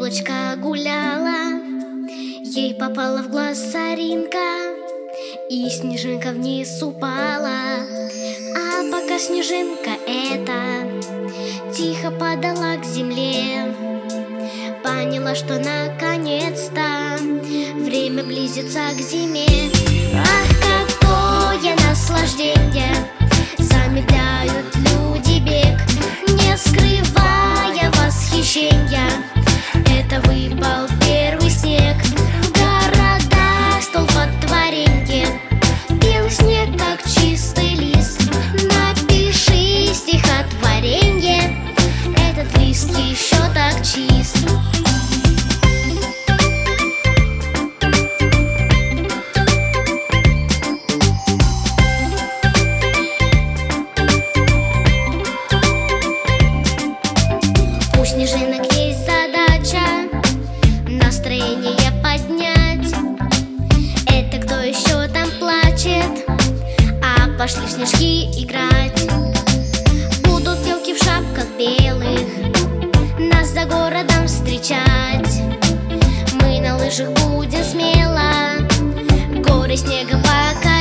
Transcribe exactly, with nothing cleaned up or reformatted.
яблочко гуляла, ей попала в глаз соринка, и снежинка вниз упала. А пока снежинка эта тихо падала к земле, поняла, что наконец-то время близится к зиме. Ах, какое наслаждение! Замедляют люди бег, не скрывая восхищения. Это выпал первый снег. В городах столпотворенье, белый снег, как чистый лист. Напиши стихотворенье, этот лист еще так чист. У снежинок есть задача настроение поднять. Это кто еще там плачет? А пошли в снежки играть. Будут елки в шапках белых нас за городом встречать. Мы на лыжах будем смело горы снега покорять.